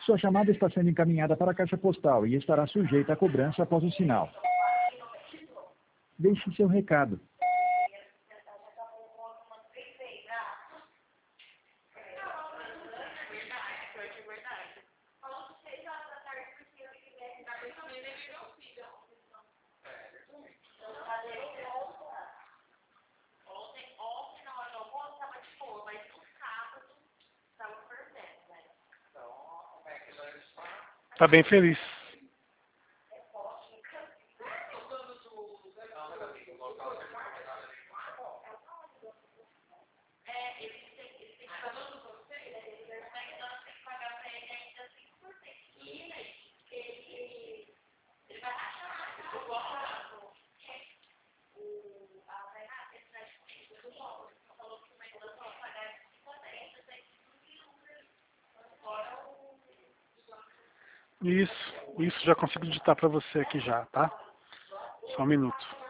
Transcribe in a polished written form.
Sua chamada está sendo encaminhada para a caixa postal e estará sujeita a cobrança após o sinal. Deixe seu recado. Tá bem feliz. Isso já consigo digitar para você aqui já, tá? Só um minuto.